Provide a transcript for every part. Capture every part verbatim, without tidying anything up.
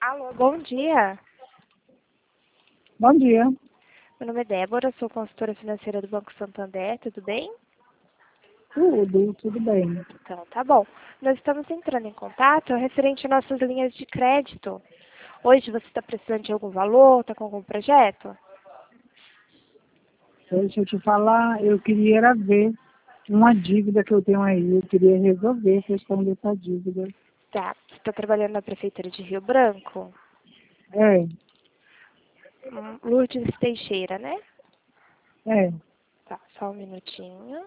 Alô, bom dia. Bom dia. Meu nome é Débora, sou consultora financeira do Banco Santander, tudo bem? Tudo, tudo bem. Então, tá bom. Nós estamos entrando em contato referente às nossas linhas de crédito. Hoje você está precisando de algum valor, está com algum projeto? Deixa eu te falar, eu queria era ver uma dívida que eu tenho aí. Eu queria resolver a questão dessa dívida. Tá. Você está trabalhando na Prefeitura de Rio Branco? É, Hum, Lourdes Teixeira, né? é. Tá, só um minutinho.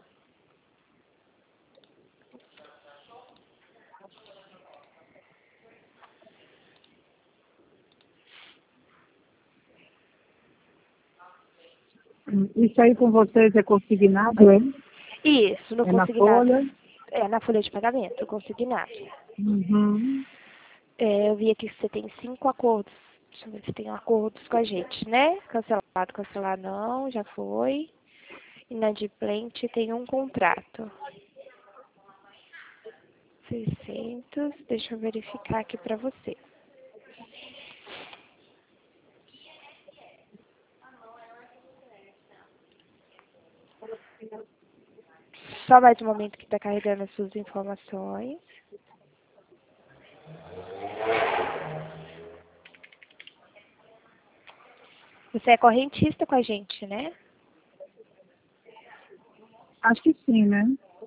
Isso aí com vocês é consignado, é? Isso, no É na consignado. folha? É, na folha de pagamento, consignado. Uhum. É, eu vi aqui que você tem cinco acordos. Deixa eu ver se tem acordos com a gente, né? Cancelado, cancelar não, já foi. Inadimplente tem um contrato. seiscentos, deixa eu verificar aqui pra você. Só mais um momento que tá carregando as suas informações. Você é correntista com a gente, né? Acho que sim, né?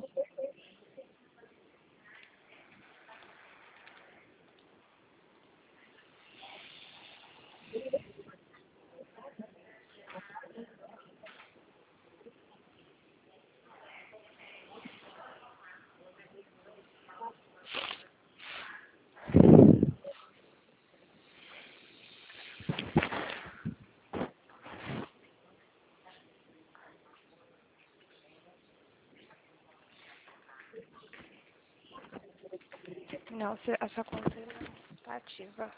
Não, se- a sua conta não está ativa.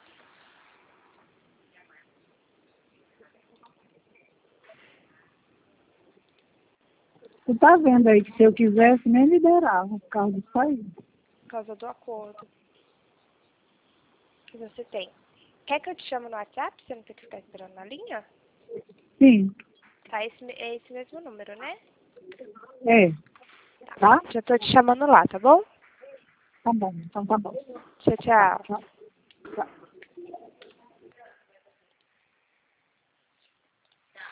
Você tá vendo aí que se eu quisesse, nem liberava por causa disso aí. Por causa do acordo que você tem. Quer que eu te chame no WhatsApp? Você não tem que ficar esperando na linha? Sim, Tá, esse, me- é esse mesmo número, né? é. Tá? Já tô te chamando lá, tá bom? Tá bom, então tá bom. Tchau, tchau. Tchau.